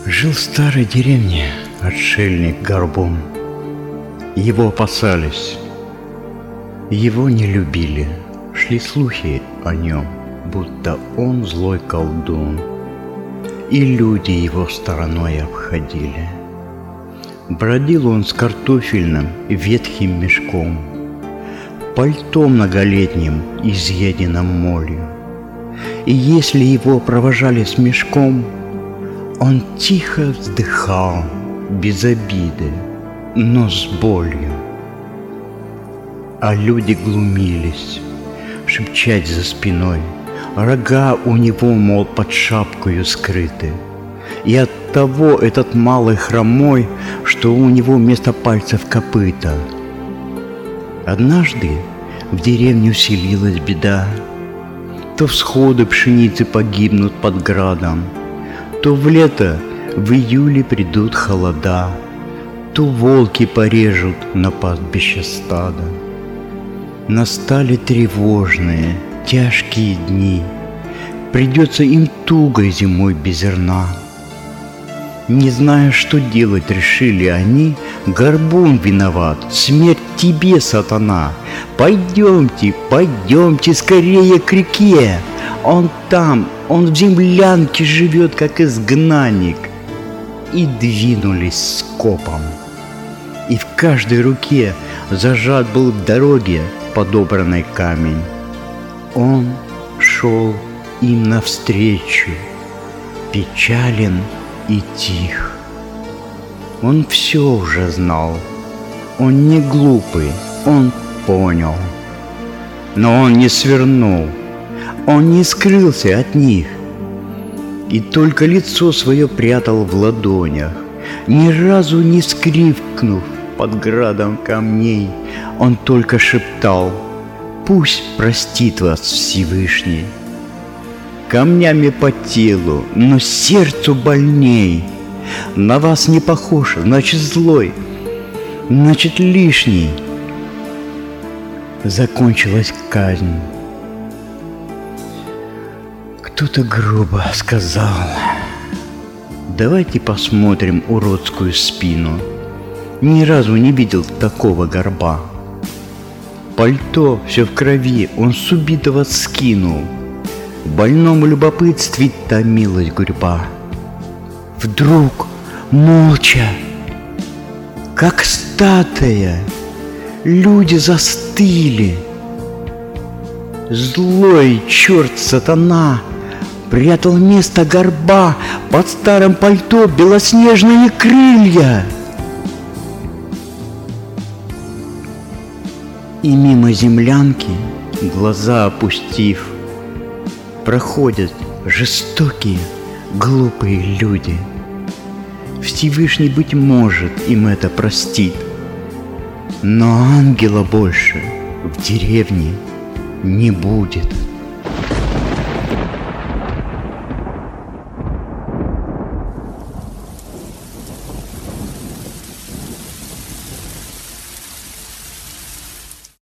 Жил в старой деревне отшельник Горбун. Его опасались, его не любили. Шли слухи о нем, будто он злой колдун, и люди его стороной обходили. Бродил он с картофельным ветхим мешком, пальто многолетним, изъеденным молью. И если его провожали с мешком, он тихо вздыхал, без обиды, но с болью. А люди глумились, шепчать за спиной: рога у него, мол, под шапкою скрыты, и оттого этот малый хромой, что у него вместо пальцев копыта. Однажды в деревню селилась беда. То всходы пшеницы погибнут под градом, то в лето, в июле придут холода, то волки порежут на пастбище стада. Настали тревожные, тяжкие дни, придется им туго зимой без зерна. Не зная, что делать, решили они: Горбун виноват, смерть тебе, сатана! Пойдемте, пойдемте скорее к реке! Он там, он в землянке живет, как изгнанник. И двинулись скопом. И в каждой руке зажат был в дороге подобранный камень. Он шел им навстречу, печален и тих. Он все уже знал, он не глупый, он понял. Но он не свернул, он не скрылся от них, и только лицо свое прятал в ладонях. Ни разу не скрипнув под градом камней, он только шептал: пусть простит вас Всевышний. Камнями по телу, но сердцу больней. На вас не похож, значит злой, значит лишний. Закончилась казнь. Кто-то грубо сказал: давайте посмотрим уродскую спину. Ни разу не видел такого горба. Пальто все в крови он с убитого скинул. В больном любопытстве томилась гурьба. Вдруг, молча, как статуя, люди застыли. Злой черт сатана прятал вместо горба под старым пальто белоснежные крылья. И мимо землянки, глаза опустив, проходят жестокие, глупые люди. Всевышний, быть может, им это простит, но ангела больше в деревне не будет.